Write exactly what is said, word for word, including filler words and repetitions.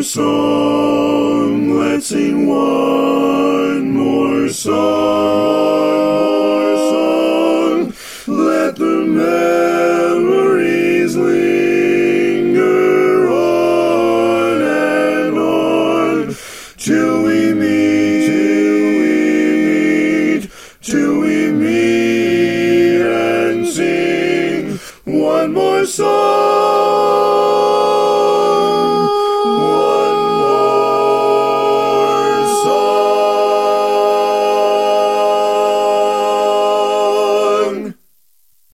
song, let's sing one more song, let the memories linger on and on, till we meet, till we meet, till we meet and sing one more song.